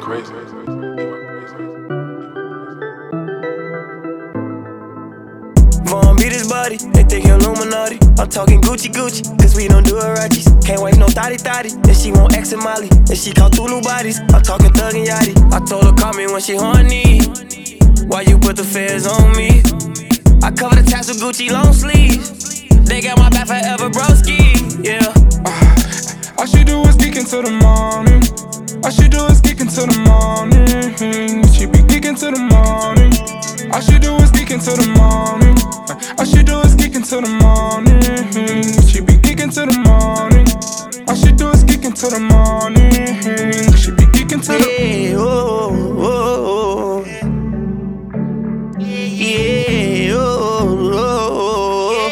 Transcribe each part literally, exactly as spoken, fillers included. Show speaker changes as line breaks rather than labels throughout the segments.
crazy.
Vaughn beat his body, they think he Illuminati. I'm talking Gucci Gucci, cause we don't do Iraqis. Can't wait no thotty thotty, and she want X and Molly. And she call two new bodies, I'm talking Thug and Yachty. I told her call me when she horny. Why you put the feds on me? I cover the tats with Gucci long sleeves. They got my back forever, broski, yeah.
uh, All she do is geek until the morning. All she do is geek until the morning. She be geeking till the morning. All she do is geek until the morning. All she do is geek until the morning. She be geeking till the morning. All she do is geek until the morning. She be geeking till the
yeah, oh, oh, oh. Yeah, oh, oh,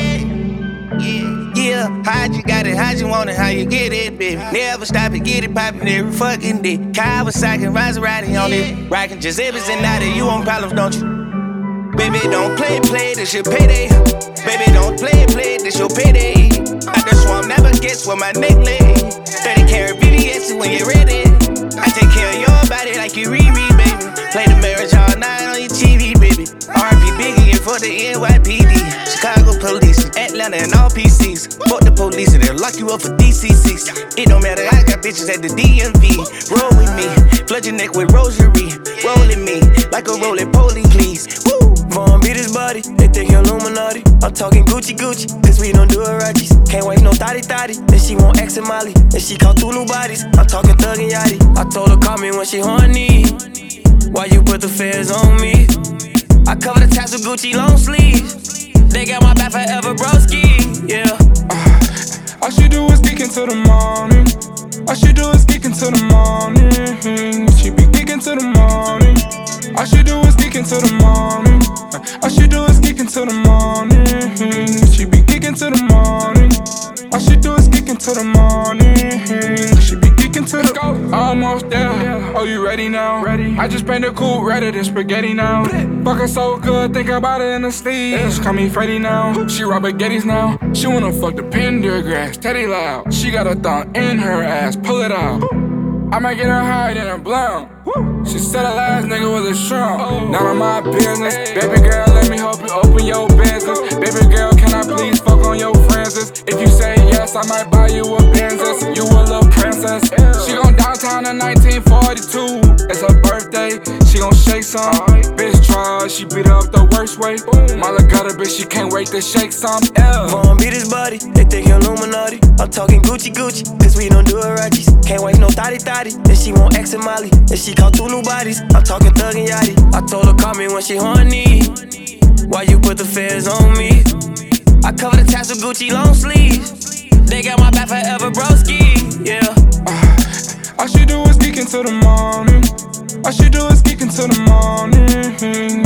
oh.
Yeah, how'd you got it, how'd you want it, how you get it, baby. Never stop it, get it poppin' every fucking day. Kawasaki, Maserati on it. Rockin' Giuseppe's and now that you want problems, don't you? Baby, don't play, play, this your payday. Baby, don't play, play, this your payday. Out the swamp, never gets where my neck lay. thirty karat V V S when you're ready. I take care of your body like you Riri, baby. Play the marriage all night on your T V, baby. R and B Biggie and for the N Y P D. Chicago police, Atlanta and all P Cs. Fuck the police and they'll lock you up for D C Cs. It don't matter, I got bitches at the D M V. Roll with me, flood your neck with rosary. Rolling me like a rolling poly, please. Woo!
Vaughn beat his body, they think he Illuminati. I'm talking Gucci Gucci, cause we don't do Iraqis. Can't wait no thotty thotty, and she want X and Molly. And she call two new bodies, I'm talking Thug and Yachty. I told her call me when she horny. Why you put the feds on me? I cover the tats with Gucci long sleeves. They got my back forever, broski, yeah.
uh, All she do is geek until the morning. All she do is geek until the morning. She be geeking till the morning. All she do is geek until the morning. All she do is geek until the morning. She be geeking till the morning. All she do is geek until the morning. She be geeking till the go. Almost there. Oh, you ready now? Ready. I just painted cool, ready to spaghetti now. Fucking so good, think about it in the sleeves. Call me Freddy now. She Robert Geddes now. She wanna fuck the Pendergrass, Teddy loud. She got a thumb in her ass, pull it out. I might get her high in her blunt. She said her last nigga was a shrimp. None of my business. Baby girl, let me help you open your business. Baby girl, can I please fuck on your friends? If you say yes, I might buy you a Benzes. You a little princess. She gon' downtown in nineteen forty-two. It's her birthday, she gon' shake some. Bitch try, she beat her up the worst way. My little gutter bitch, she can't wait to shake some.
Vaughn beat his body, they think he Illuminati. I'm talking Gucci Gucci, cause we don't do Iraqis. Can't wait no thotty thotty, and she want X and Molly. And she call two new bodies, I'm talking Thug and Yachty. I told her call me when she horny. Why you put the feds on me? I cover the tats with Gucci long sleeves. They got my back forever, broski, yeah.
uh, All she do is geek until the morning. All she do is geek until the morning.